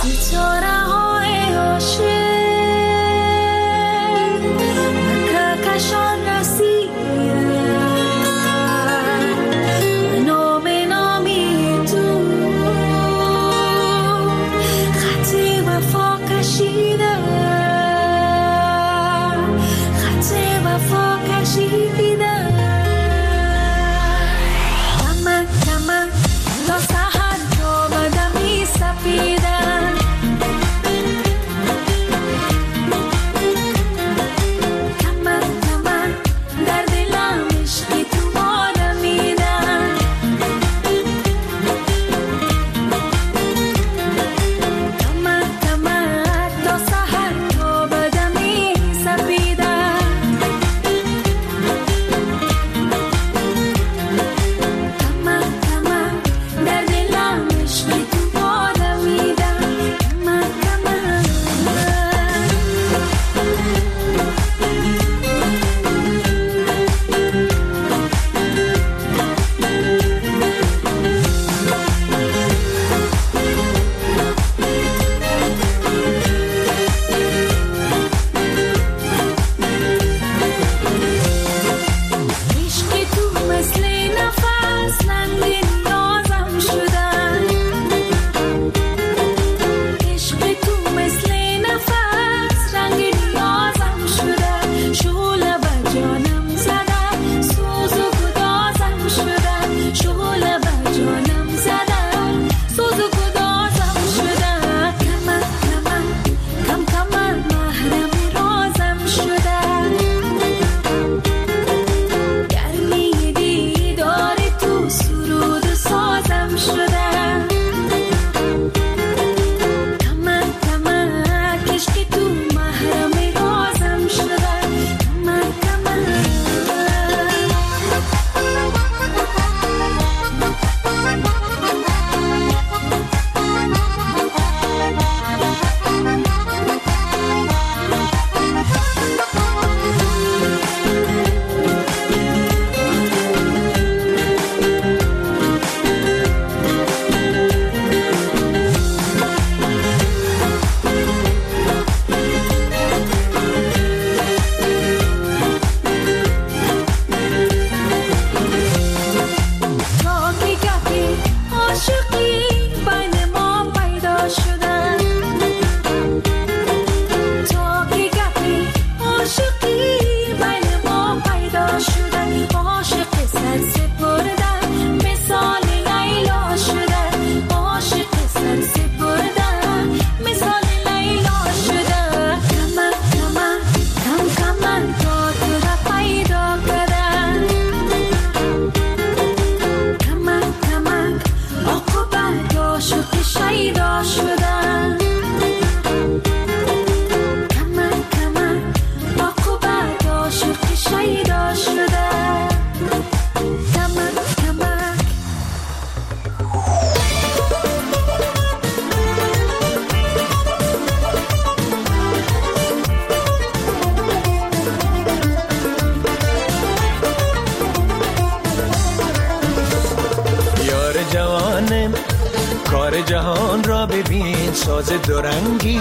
کار جهان را ببین، ساز دورنگی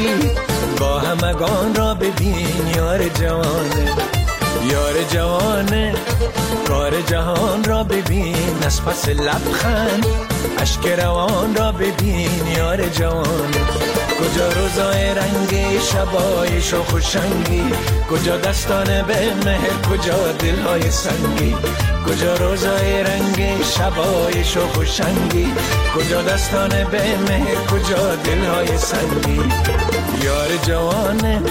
با همگان را ببین. یار جوانه، یار جوانه، کار جهان را ببین. از پس لبخند اشک روان را ببین. یار جوانه، کجا روزای رنگی، شبای شوخ و شنگی، کجا دستان به مهر، کجا دلهای سنگی. کجا روزای رنگی، شبای شوخ و شنگی، کجا دستان به مهر، کجا دلهای سنگی. یار جوانه،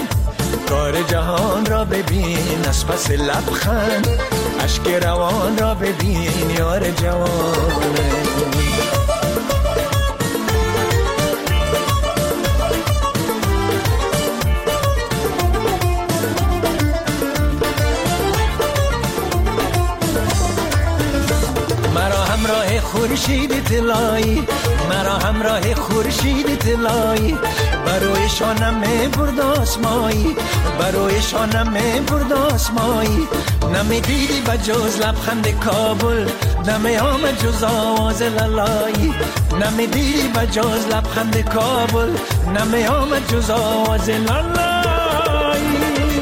کار جهان را ببین. از پس لبخند اشک روان را ببین. یار جوانه، خورشید طلایی، مرا همراه خورشید طلایی، برای شانم برد آسمایی، برای شانم برد آسمایی. نمیدیدی بجز لبخند کابل، نمی آمد جز آواز لالایی، نمیدیدی بجز لبخند کابل، نمی آمد جز آواز لالایی.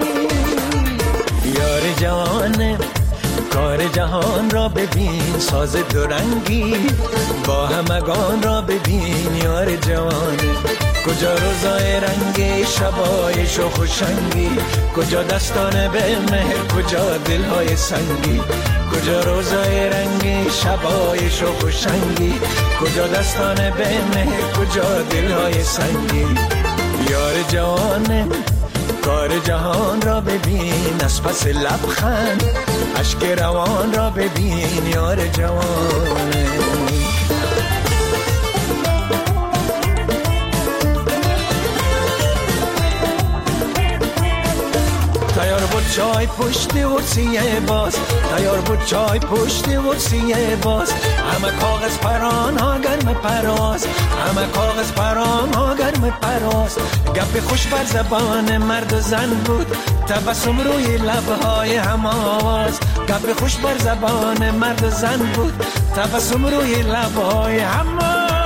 یار جوانه کار جهان را ببین، ساز دورنگی با همگان را ببین. یار جوانه کجا روزای رنگی، شبای شوخ و شنگی، کجا دستان به مهر، کجا دلهای سنگی، کجا روزای رنگی، شبای شوخ و شنگی، کجا دستان به مهر، کجا دلهای سنگی. یار جوانه کار جهان را ببین، از پس لبخند اشک روان را ببین. یار جوانه تیار بود چای پشت ورسیه باز، تیار بود چای پشت ورسیه باز. همه کاغذ پران ها گرم پراز، همه کاغذ پران ها گرم پراز. گپ خوش بر زبان مرد و زن بود، تبسم روی لبهای هم آواز. گپ خوش بر زبان مرد و زن بود، تبسم روی لبهای هم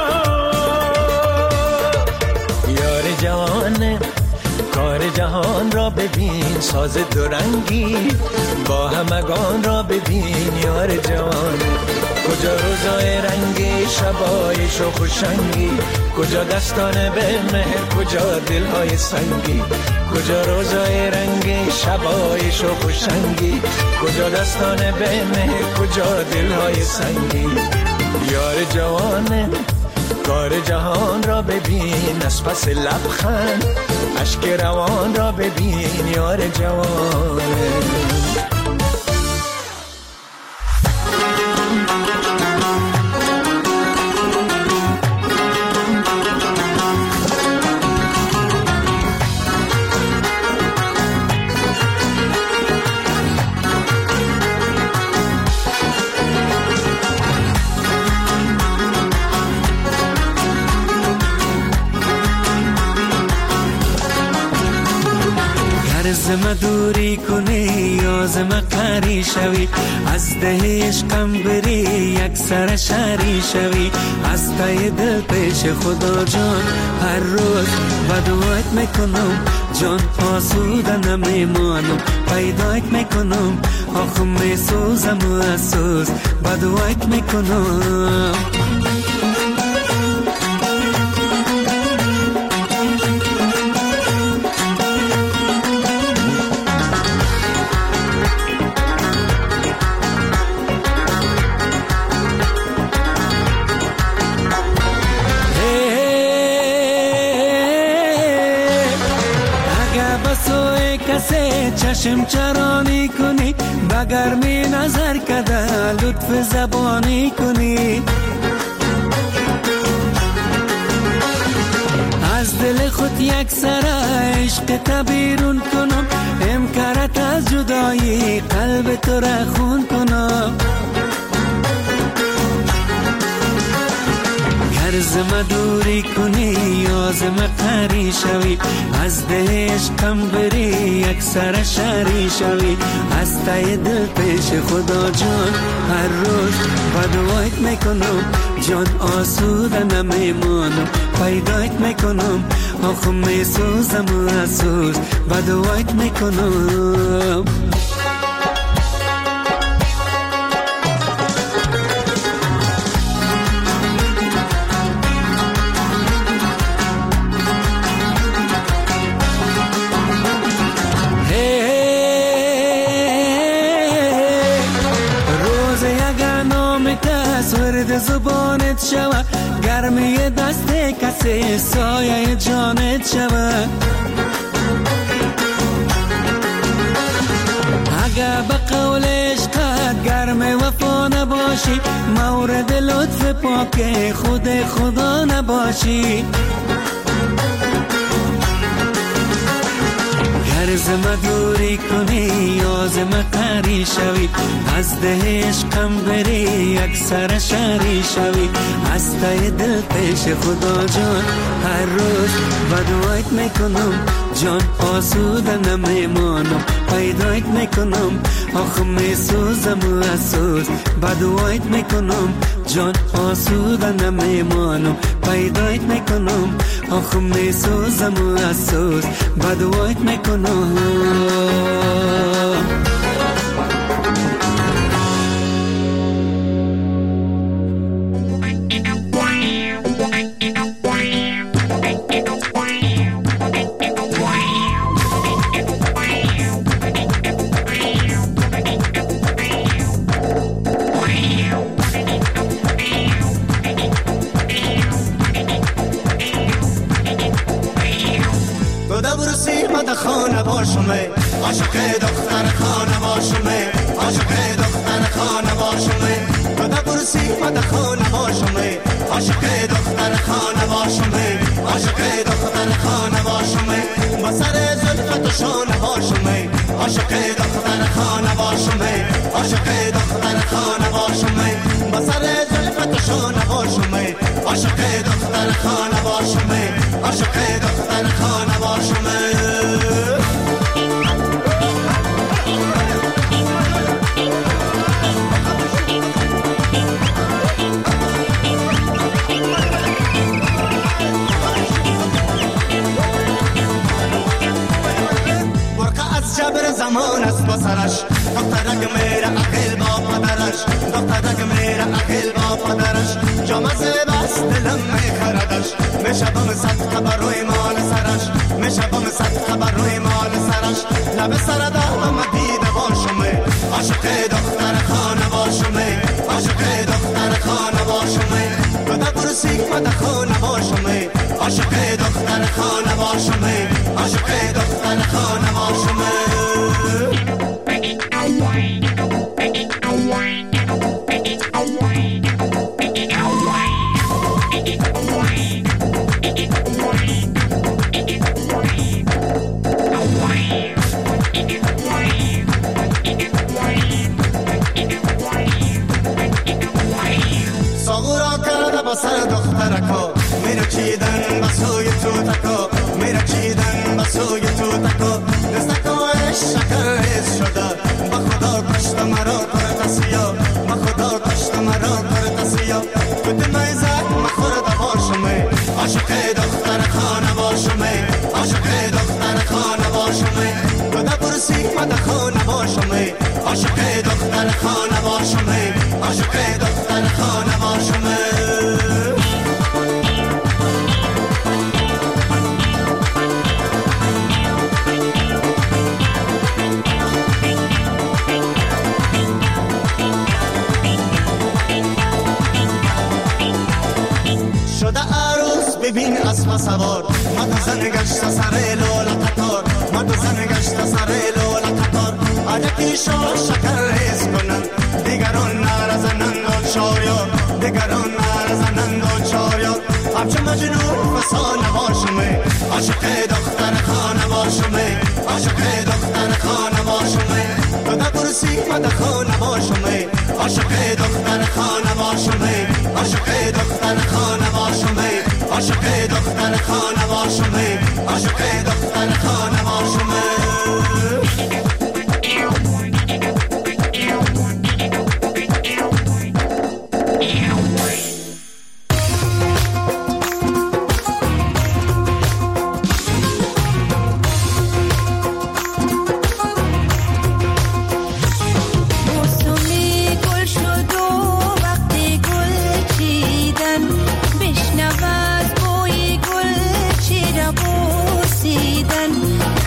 آواز. یار جوانه کار جهان را ببین، ساز دورنگی با همگان را ببین. یار جوانه کجا روزای رنگی، شبای شوخ و شنگی، کجا دستان به مهر، کجا دلهای سنگی، کجا روزای رنگی، شبای شوخ و شنگی، کجا دستان به مهر، کجا دلهای سنگی. یار جوانه کار جهان را ببین، از پس لبخند اشک روان را ببین. یار جوانه زم دوری کنی یا زم قری شوی، از ده عشقم بری یک سر شری شوی. از تای دل پیش خدا جان هر روز بدوایت میکنم، جان آسوده نمیمانم، پیدایت میکنم، آخ میسوزم و اسوز بدوایت میکنم. چشم چرانی کنی، بگر می نظر کده لطف زبانی کنی. از دل خود یک سر عشق تبیرون کنم، امکارت از جدایی قلب تو را خون کنم. زم دوری کنی یا زم قری شوی، از ده عشقم بری یک سر شری شوی. از تای دل پیش خدا جان هر روز بدوایت میکنم، جان آسوده نمیمانم، پیدایت میکنم، آخ میسوزم و اسوز بدوایت میکنم. ورد زبانت شود، گرمی دست کسی سایه جانت شود. اگر به قول عشقت گرم وفا نباشی، مورد لطف پاک خود خدا نباشی. گر زم دوری کنی یا لازم قری شوی، از ده عشقم بری یک سر شری شوی، از ته دل پیش خدا جان هر روز بدوایت میکنم جان، آسوده نمیمانم پیدایت میکنم، آخه میسوزم و اسوز بدوایت میکنم جان، آسوده نمیمانم پیدایت میکنم، آخه میسوزم و اسوز بدوایت میکنم. خانه باشمه عاشق دختر خانه باشمه، عاشق دختر خانه باشمه، تو ده برسی مد خانه باشمه، عاشق دختر خانه باشمه، عاشق دختر خانه باشمه، با سر زلفت و شانه باشمه، عاشق دختر خانه باشمه، عاشق دختر خانه باشمه، با سر زلفت و شانه باشمه، عاشق دختر خانه باشمه، عاشق دختر خانه باشمه. زمان است با سرش دخترک میره اخیل با پدرش، دخترک میره اخیل با پدرش، جامزه بس دلم میخردش، میشبم صد خبر روی مال سرش، میشبم صد خبر روی مال سرش، لب سر دارم دیده باشمه، عاشق دختر خانه باشمه، عاشق دختر خانه باشمه، تو ده برسی مد خانه باشمه، عاشق دختر خانه باشمه، عاشق دختر خانه باشمه. ساغورا کرده با سر دخترکا، میره چیدن بسوی توتکا، میره چیدن بسوی توتکا، دستکایش شکرش شده، با خدا کشت مرا کرد سیا، با خدا کشت مرا کرد سیا، تو دمیزک مخورده باشمه، عاشق دختر خانه باشمه، عاشق دختر خانه باشمه، تو ده برسی مد خانه باشمه، عاشق دختر خانه باشمه، عاشق دختر خانه باشمه. ببین اسب سوار، مد زن گشت سر لولا قطار، مد زن گشت سر لولا قطار، عجکی شو شکر ریز کنن، دیگران نرزنند و چاریار، دیگران نرزنند و چاریار، همچه مجنون فسانه باشمه، عاشق دختر خانه باشمه، عاشق دختر خانه باشمه، تو ده برسی مد خانه باشمه، عاشق دختر خانه باشمه، عاشق دختر خانه باشمه، عاشق دختر خانه باشمه، عاشق دختر خانه باشمه. بشنو از بوی گل چرا بوسیدن،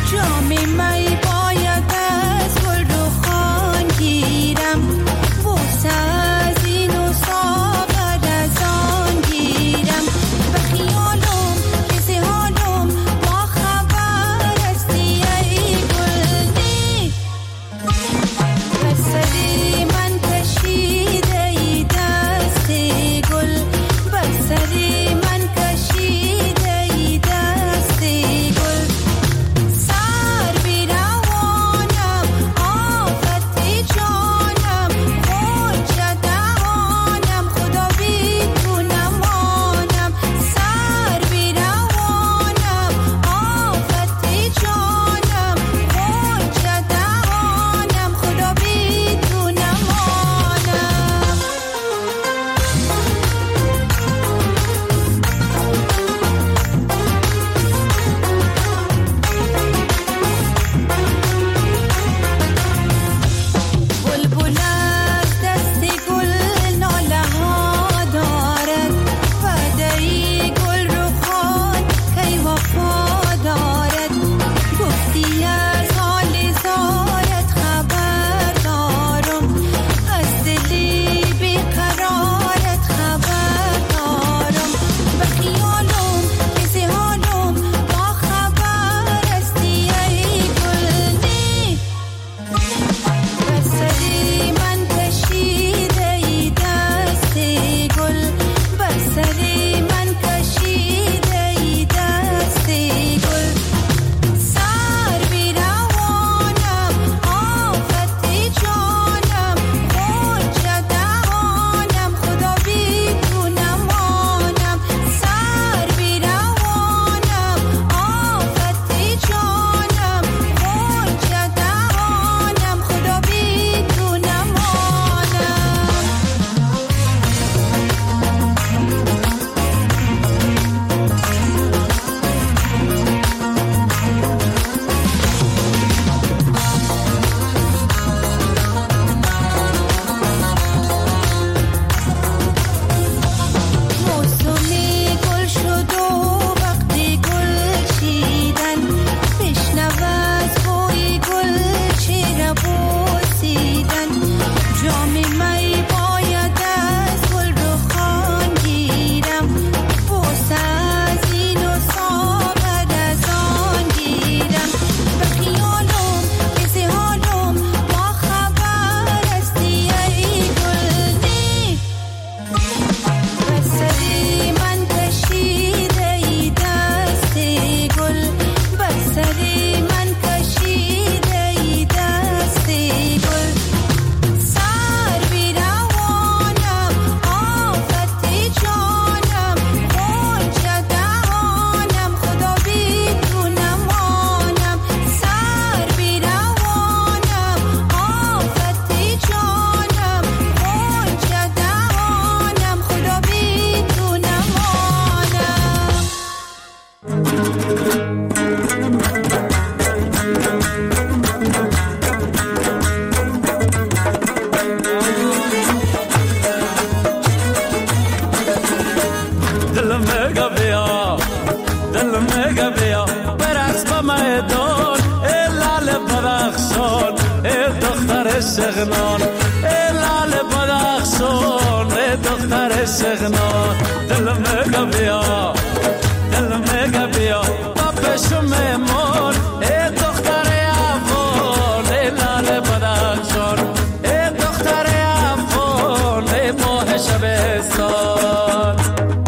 دل میگه بیا برقص با میدان ای لال بدخشان ای دختر شغنان ای لال بدخشان ای دختر شغنان دل میگه بیا دل میگه بیا با پشم میمون ای دختر افغان ای لال بدخشان ای دختر افغان ای ماه شبستان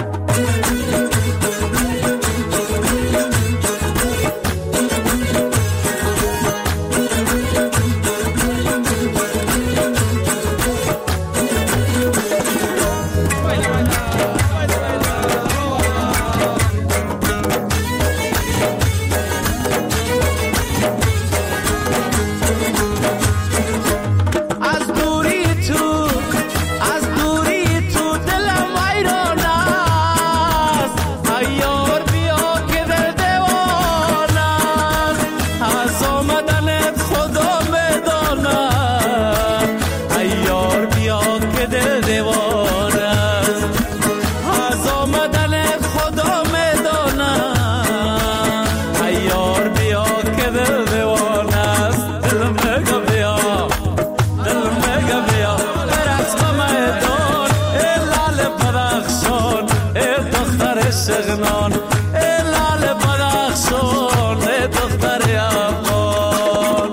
شغنان ای لال بدخشان ای دختر افغان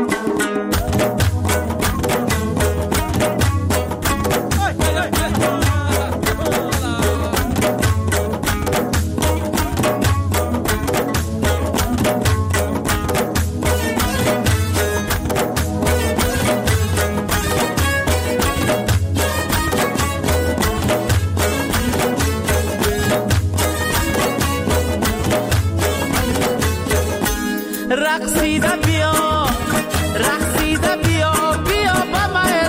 رقصیده بیا رقصیده بیا بیا با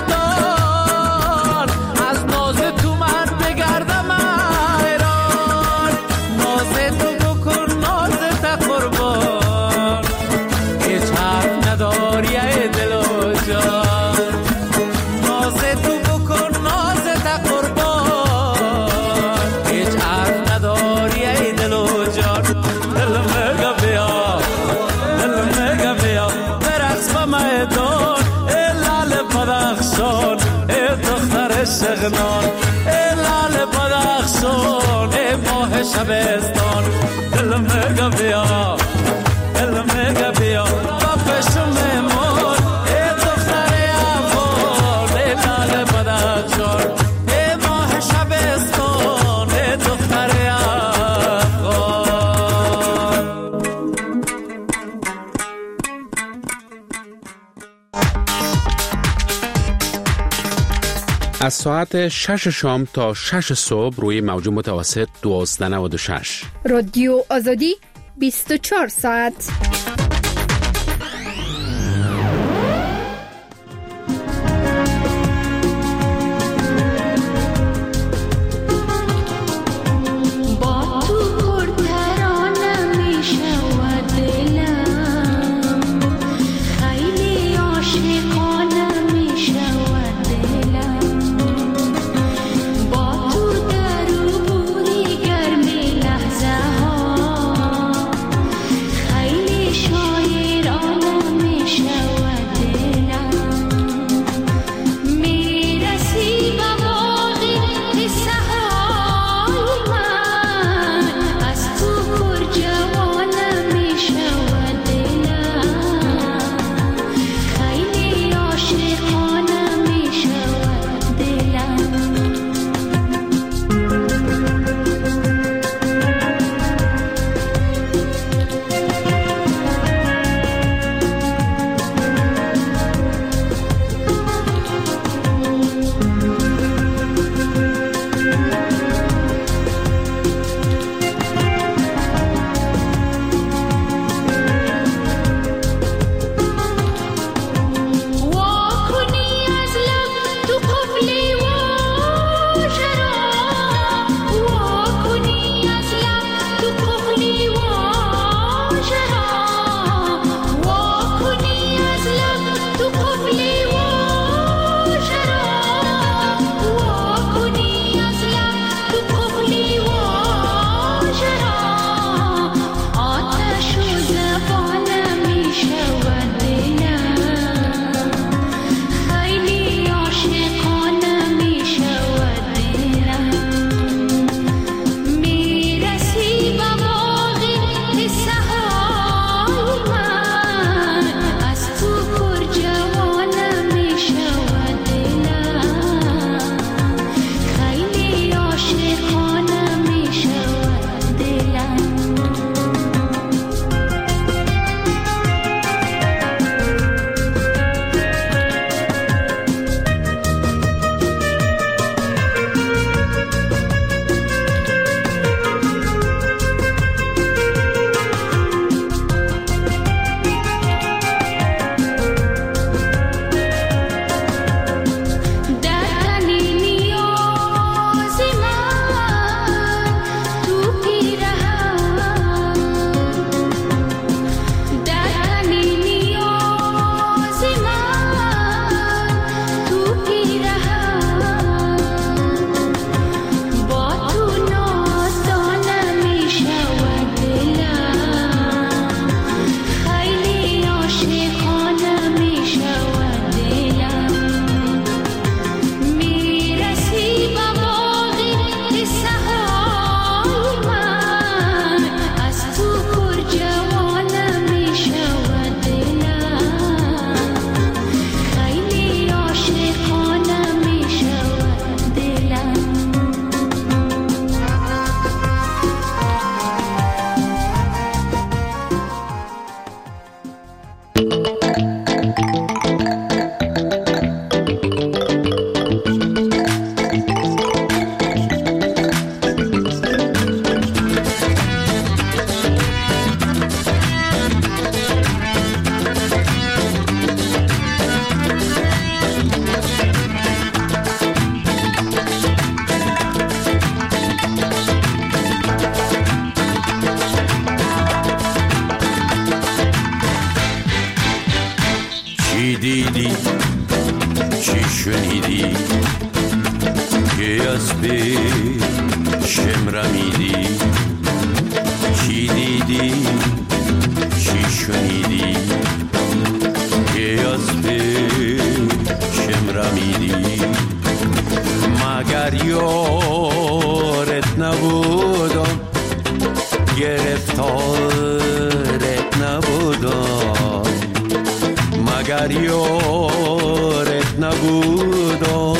میدان از ناز تو من بگردم ایران ناز تو بکن ناز تا قربان هیچ حرف نداری ای دل و جان ناز تو بکن ناز تا قربان هیچ حرف نداری ای دل و جان دل میگه بیا میدان ای لال بدخشان ای دختر شغنان ای لال بدخشان ای ماه شبستان دل میگه بیا دل میگه بیا با پشم میمون ای دختر افغان ای لال بدخشان ای ماه شبستان ای دختر افغان. از ساعت 6 شام تا 6 صبح روی موج متوسط 1296 رادیو آزادی 24 ساعت. گرفتارت نبودم، مگر یارت نبودم،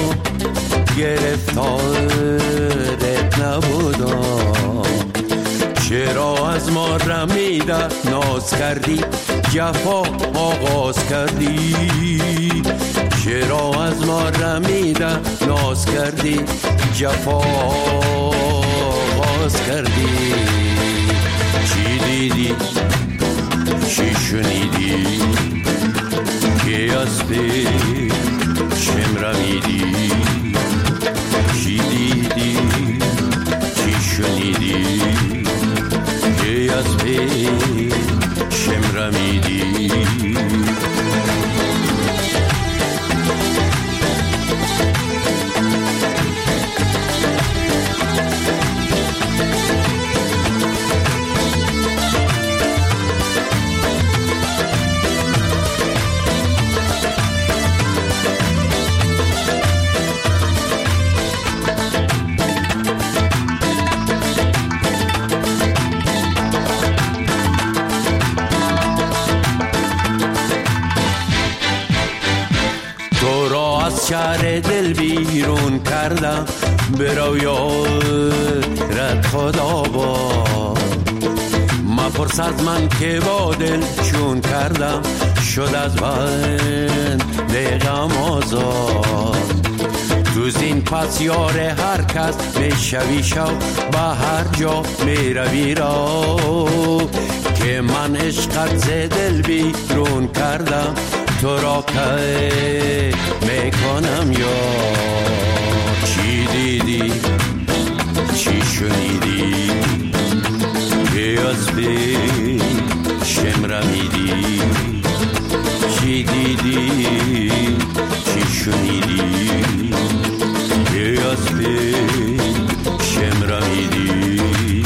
گرفتارت نبودم. چرا از ما رمیده ناز کردی، جفا آغاز کردی؟ چرا از ما رمیده ناز کردی، جفا آغاز کردی؟ چی دیدی، چی شنیدی که از پیشم رمیدی؟ چی دیدی، چی شنیدی که از پیشم رمیدی؟ شهر دل بیرون کردم، برو یارت خدا با. مپرس از من که با دل چون کردم، شد از بند غم آزاد. تو زین پس یار هر کس میشوی شو، به هر جا میروی را. که من عشقت ز دل بیرون کردم، تو را که میکنم یار. چی دیدی، چی شنیدی که از پیشم رمیدی؟ چی دیدی، چی شنیدی که از پیشم رمیدی؟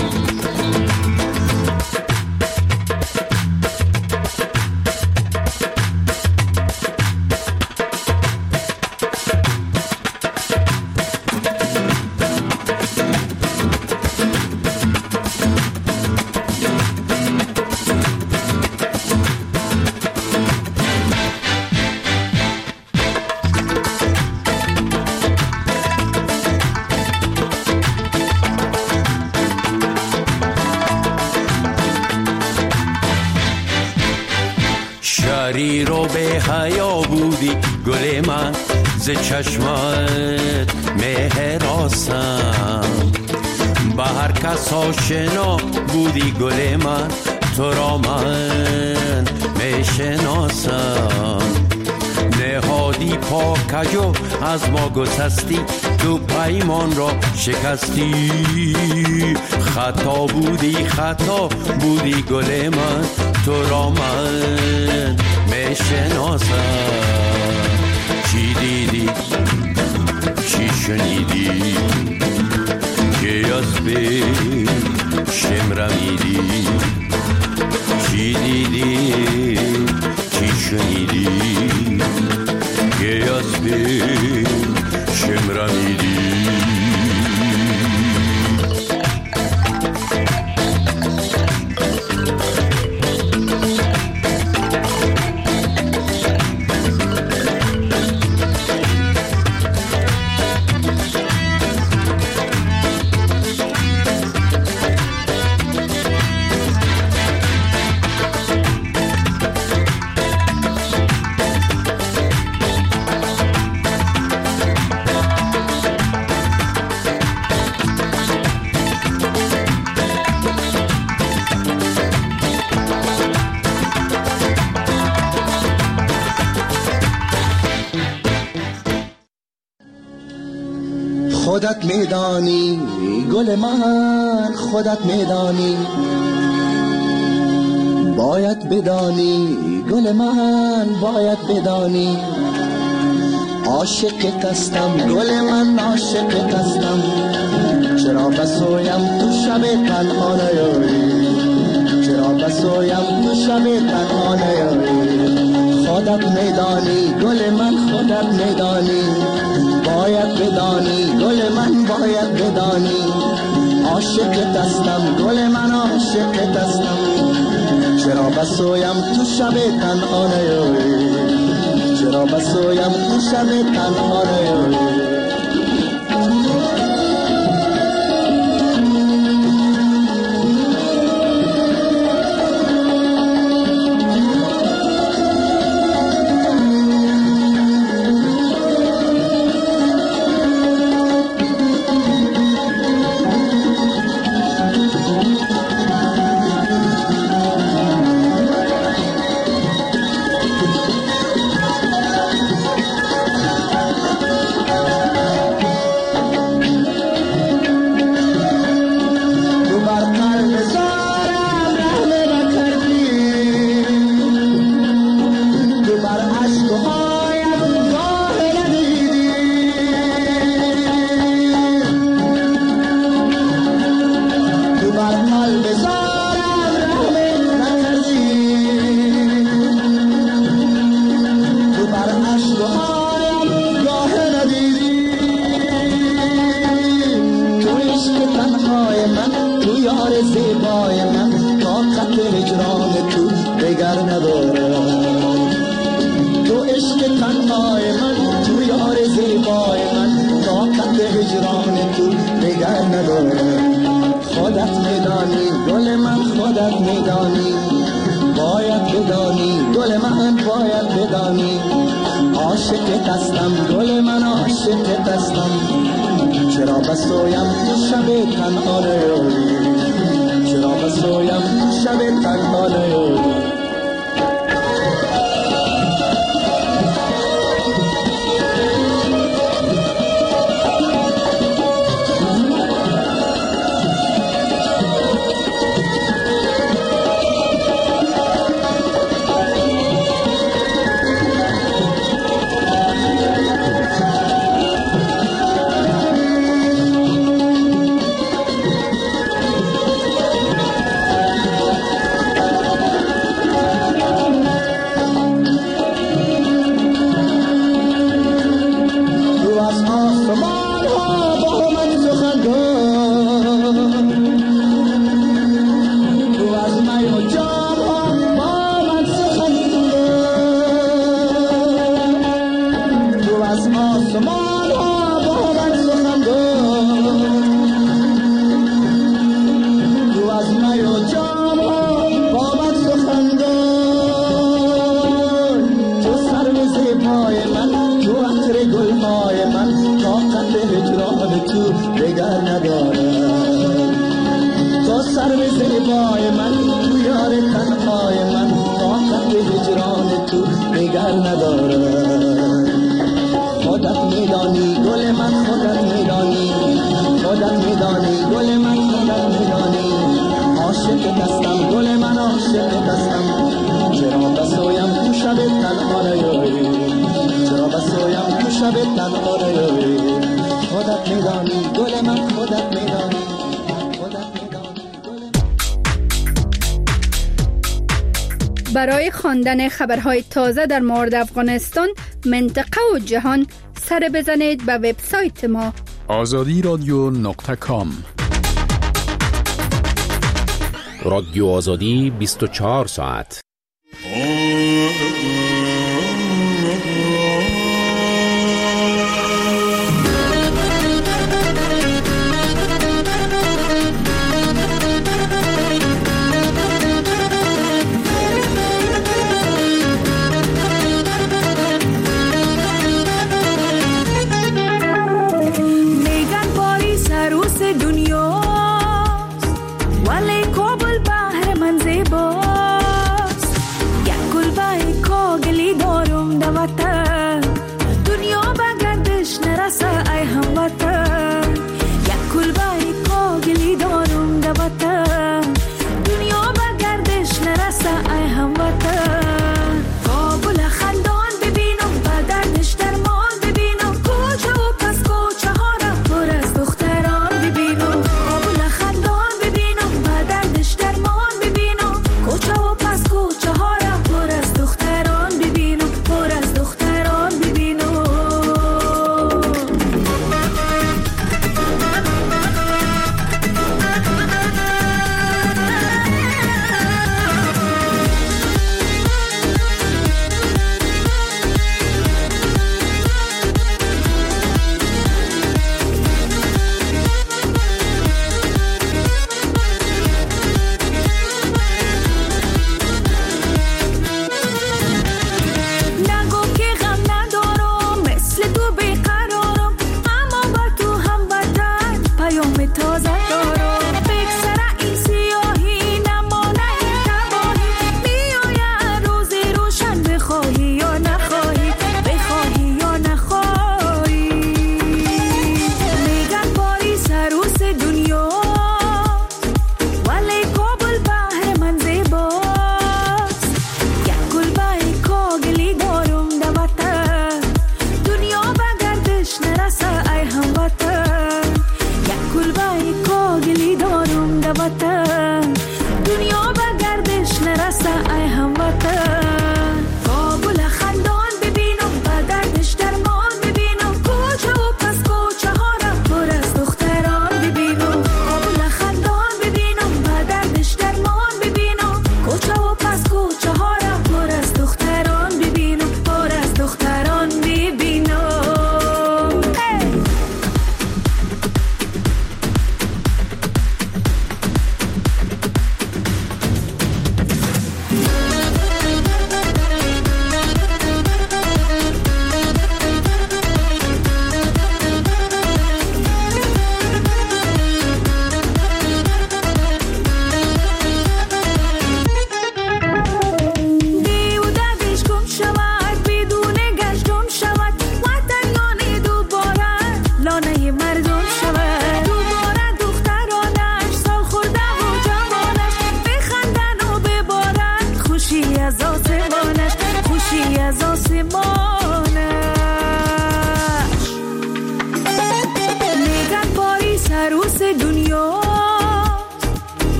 شریر و به حیا بودی گل من، ز چشمت مهراسم. به هر کس آشنا بودی گل من، تو را من میشناسم. نهادی پاکجو از ما گسستی، تو پیمان را شکستی. خطا بودی گل من، تو را من میشناسم. چی دیدی، چی شنیدی که از پیشم رمیدی؟ چی دیدی، چی شنیدی که از پیشم رمیدی؟ خودت میدانی گل من، خودت میدانی، باید بدانی گل من، باید بدانی. عاشقت هستم گل من، عاشقت هستم. چرا بسویم تو شب تنها نیایی، چرا بسویم تو شب تنها نیایی. خودت میدانی گل من، خودت میدانی، باید بدانی گل من، باید بدانی. عاشقت هستم گل من عاشقت هستم چرا بسویم تو شب تنهانه چرا بسویم تو شب تنهانه برای خواندن خبرهای تازه در مورد افغانستان، منطقه و جهان سر بزنید به وبسایت ما azadiradyo.com. رادیو آزادی 24 ساعت.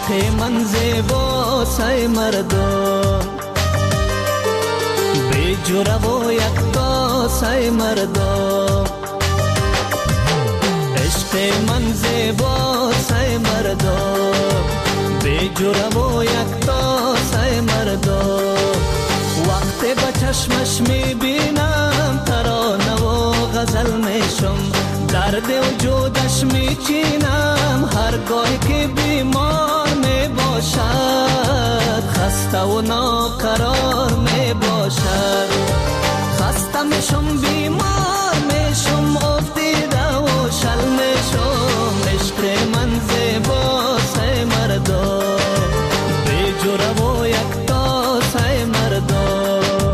عشق من زیبا سای مردم بی جوره و یکتا سای مردم عشق من زیبا سای مردم بی جوره و یکتا سای مردم وقتی با چشمش میبینم ترانه و غزل میشم درد وجودش میچینم هرگاهی که بیمار میباشد خسته و ناقرار میباشد خسته میشم بیمار میشم افتیده و شل میشم عشق من زیبا سای مردم بی جوره و یکتا سای مردم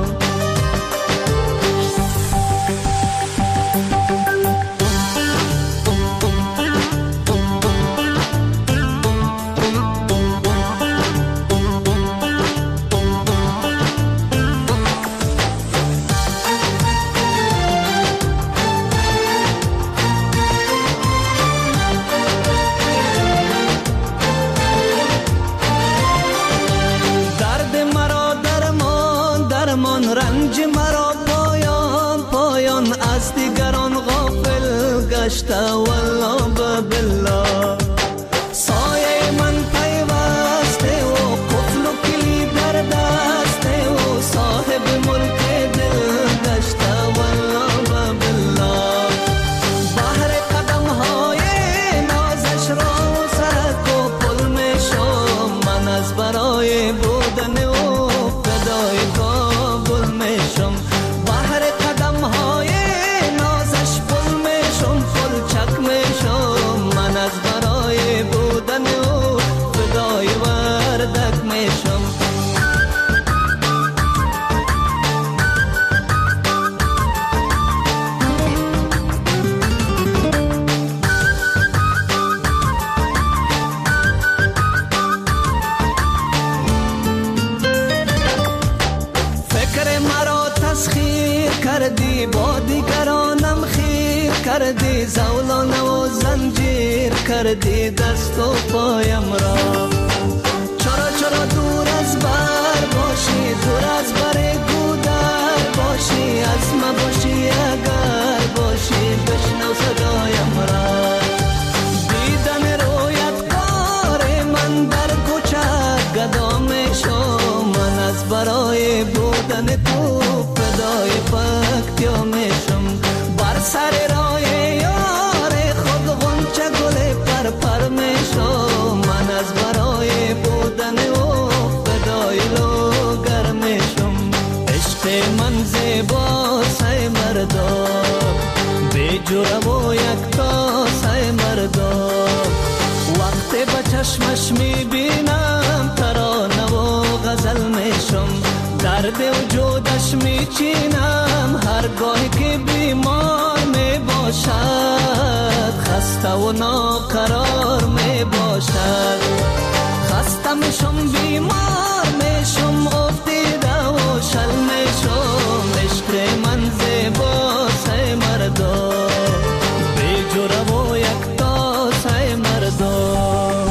رنج مرا پایان پایان از دیگران غافل گشته والله بالله سایه من پیوسته و قفل و کلید در دسته و صاحب ملک دل گشته والله بالله بحر قدم های نازش را سرک و پل میشم من از برای بودن و فدای کابل میشم بحر قدم های نازش پل میشم پل چک میشم من از برای بودن و فدای وردک میشم کردی با دیگرانم خیر کردی زولانه و زنجیر کردی دست و پایم را چرا چرا دور از بر باشی دور از بر گودر باشی از ما باشی اگر باشی بشنو صدایم را دیدن رویت کار من در کوچه گدا میشم من از برای بودن تو فدای پکتیا میشم بر سر راه یار خود غنچه گل پر پر میشم من از برای بودن او فدای لوگر میشم عشق من زیبا سای مردم بی جوره و یکتا سای مردم وقتی با چشمش میبینم ترانه و غزل میشم درد وجودش میچینم هرگاهی که بیمار میباشد خسته و ناقرار میباشد خسته میشم بیمار میشم افتیده و شل میشم عشق من زیبا سای مردم بی جوره و یکتا سای مردم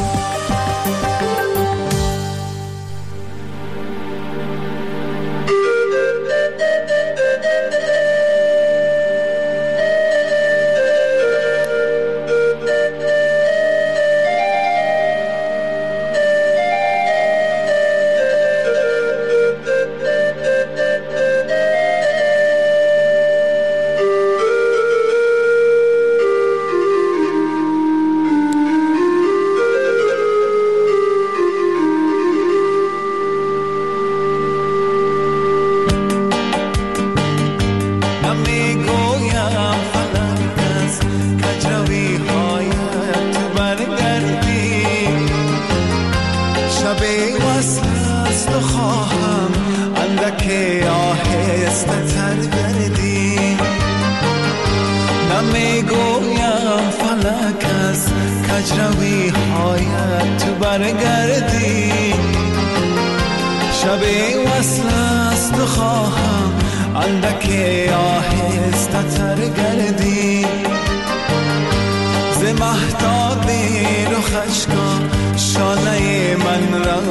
نمیگویم فلک از کجروی هایت تو برگردی شب وصل است و خواهم اندک آهسته تر گردی ز مهتاب رخش کن شانه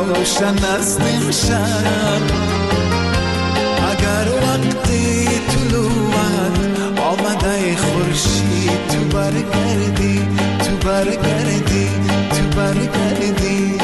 روشن است امشب. اگر وقتی طلوعت آمده خورشید تو برگردی، تو برگردی، تو برگردی.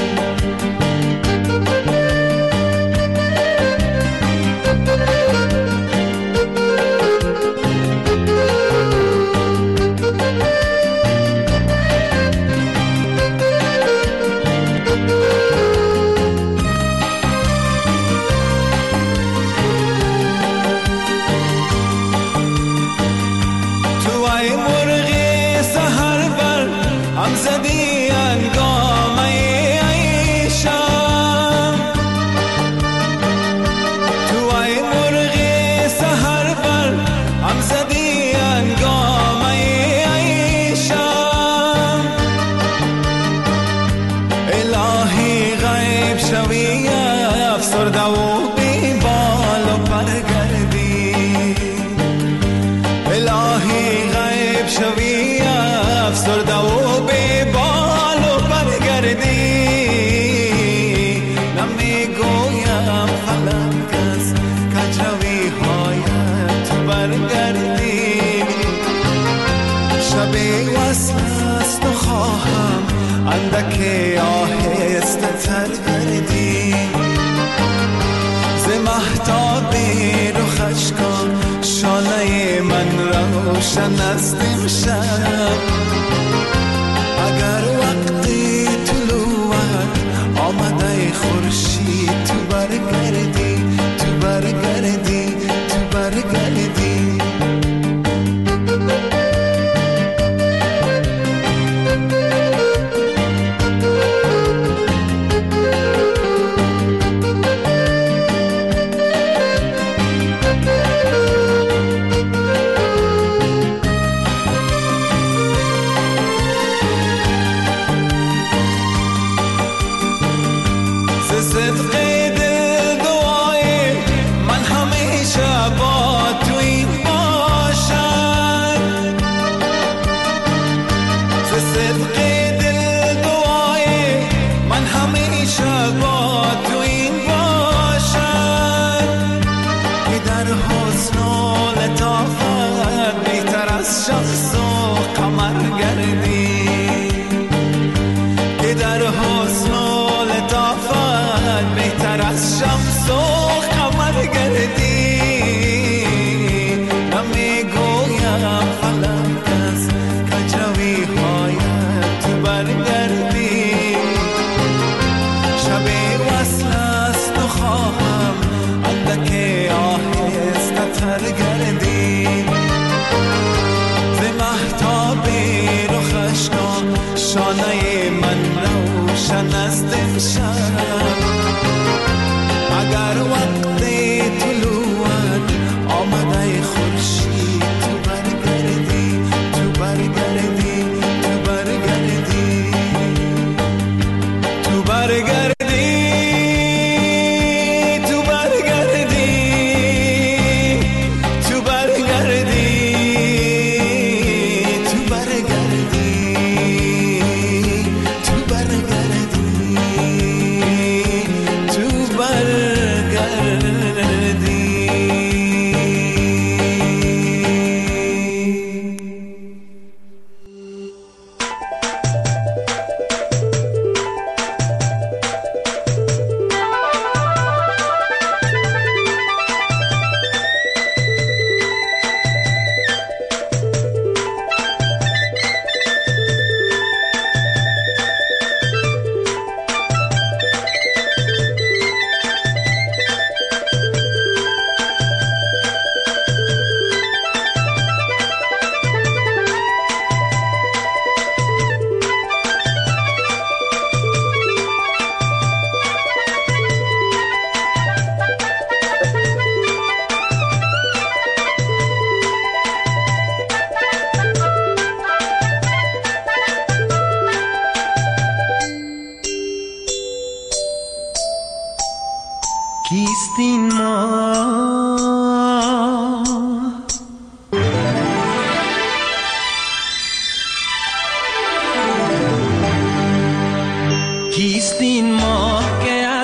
اندکی آهسته تر گردی ز مهتاب رخش کن شانه من روشن است امشب. اگر وقتی طلوعت آمده خورشید تو برگردی، تو برگردی، تو برگردی. شانه من روشن است امشب. اگر وقتی طلوعت آمده خورشید تو برگردی، تو برگردی، تو برگردی، تو برگردی. کیستین ما کیستین ما که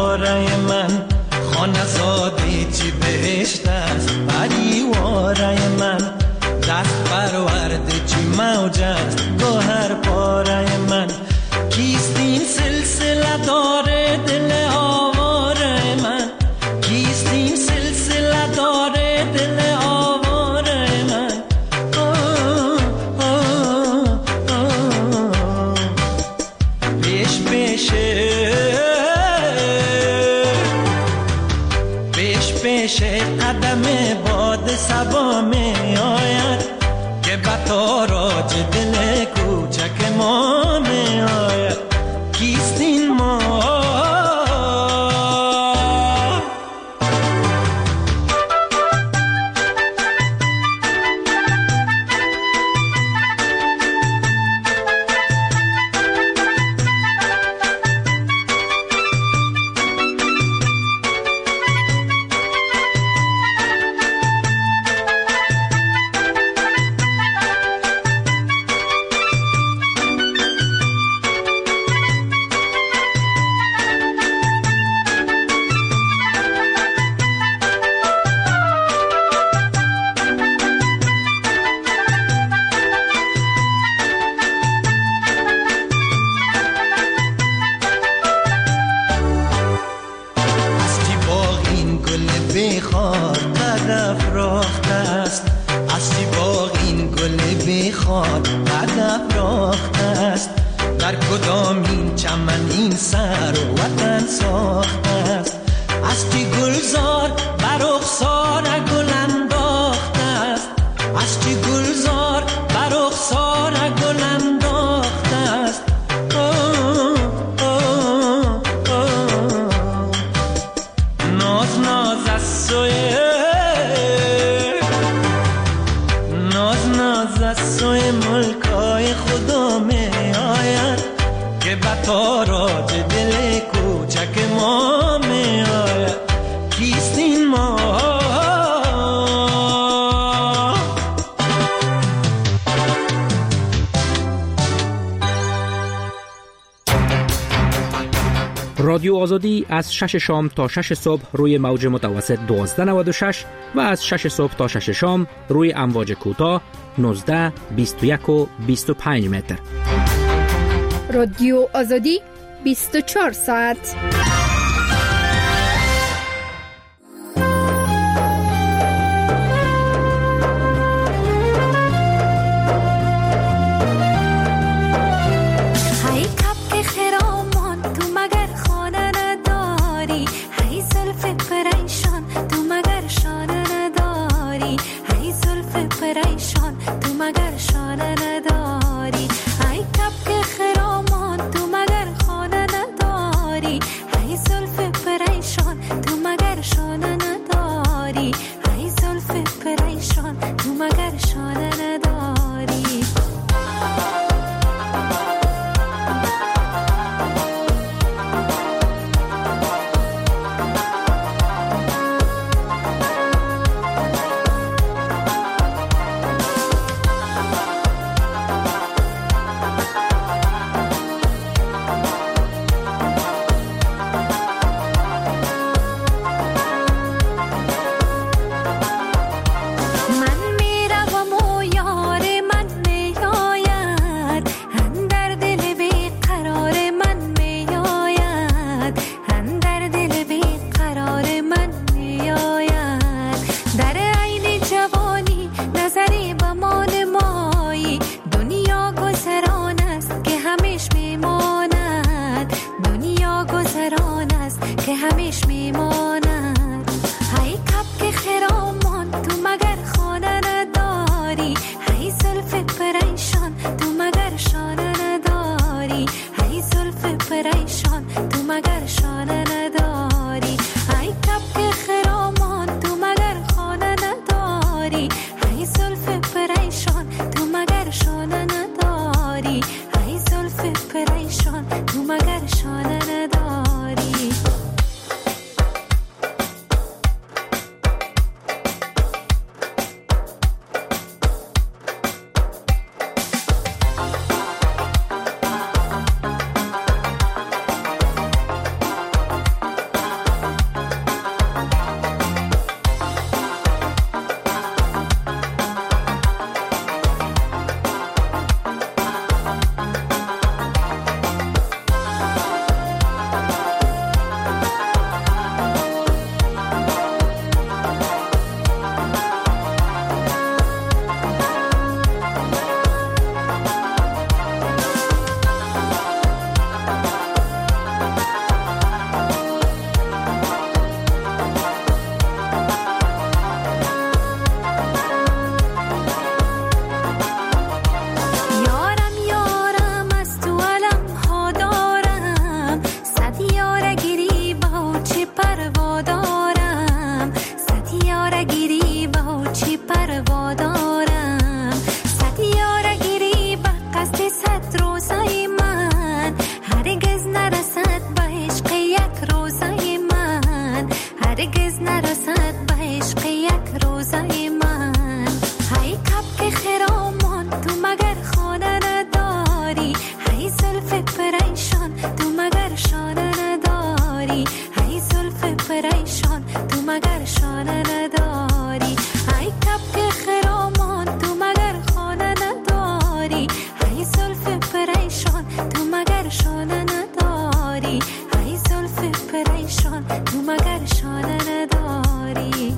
پاره من، خانه زاده چی بهشت است پریواره من، دست پرورده چی موج است گوهر پاره من، کیست این سلسله داره دل آواره من، کیست این سلسله داره دل آواره من، پیش پیشه قدم باد سبا می آید که به تاراج دل کوچک ما می آید، کیست این ما؟ رادیو آزادی از 6 شام تا 6 صبح روی موج متوسط 1296 و از 6 صبح تا 6 شام روی امواج کوتاه 19، 21 و 25 متر. رادیو آزادی 24 ساعت. هرگز نرسد به عشق یک روزه من. های کبک خرامان تو مگر خانه نداری، های زلف پریشان تو مگر شانه نداری، های زلف پریشان تو مگر شانه نداری، های کبک خرامان تو مگر خانه نداری، های زلف پریشان تو مگر شانه نداری، های زلف پریشان تو مگر شانه نداری.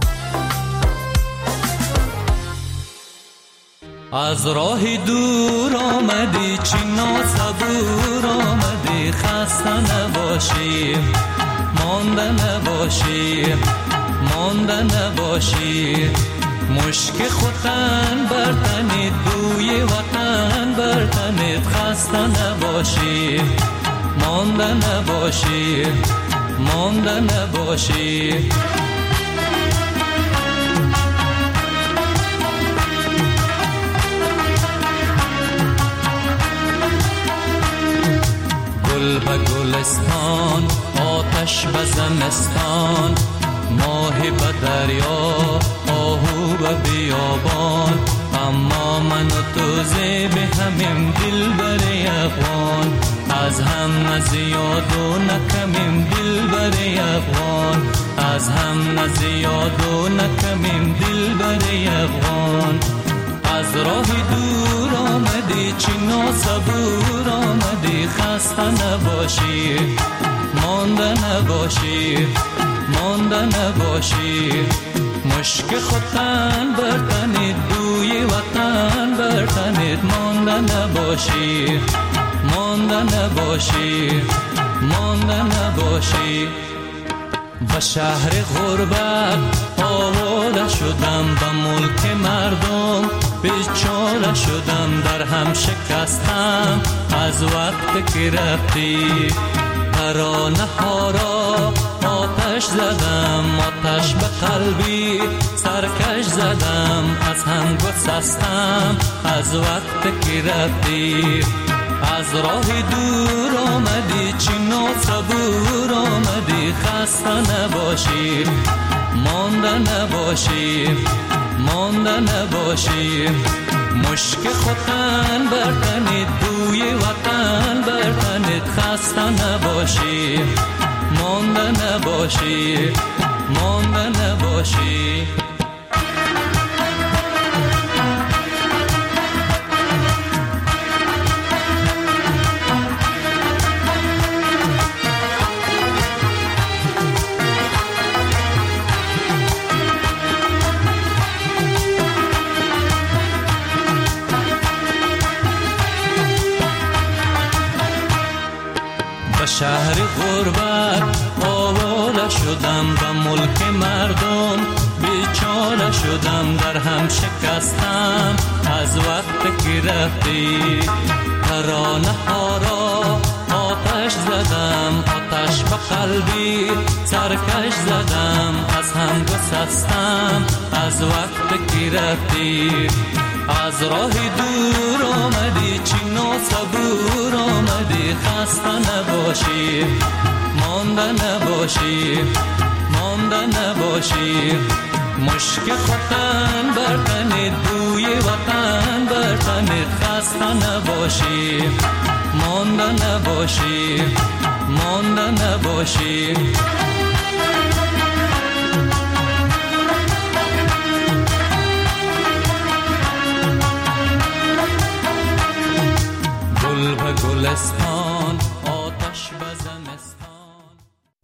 از راه دور آمدی چی ناصبور آمدی، خسته نباشی مانده نباشی مانده نباشی، مشک خوتن برتنید بوی وطن برتنید، خسته نباشی مانده نباشی مانده نباشی. گل به گلستان آتش به زمستان، ماه به دریا آهو به بیابان، اما من و تو زیب همیم دل بر افغان، از هم نزیاد و نکمیم دل بر افغان، از هم نزیاد و نکمیم دل بر افغان. از راه دور آمدی چی ناصبور آمدی، خسته نباشی مانده نباشی مانده نباشی، مشک خوتن برتنید بوی وطن برتنید، مانده نباشی مانده نباشی مانده نباشی. به شهر غربت آواره شدم، به ملک مردم بیچاره شدم، در هم شکستم از وقت که رفتی، ترانه ها را آتش زدم، آتش به قلبی سرکش زدم، از هم گسستم از وقت که رفتی. از راه دور آمدی چی ناصبور آمدی، خسته نباشی مانده نباشی مانده نباشی، مشک خوتن برتنید بوی وطن برتنید، خسته نباشی مانده نباشی مانده نباشی. به شهر غربت آواره شدم، به ملک مردم بیچاره شدم، در هم شکستم از وقت که رفتی، ترانه ها را آتش زدم، آتش به قلبی سرکش زدم، از هم گسستم از وقت که رفتی. از راه دور آمدی چی ناصبور آمدی، خسته نباشی مانده نباشی مانده نباشی، مشک خوتن برتنید بوی وطن برتنید، خسته نباشی مانده نباشی مانده نباشی. گل به گلستان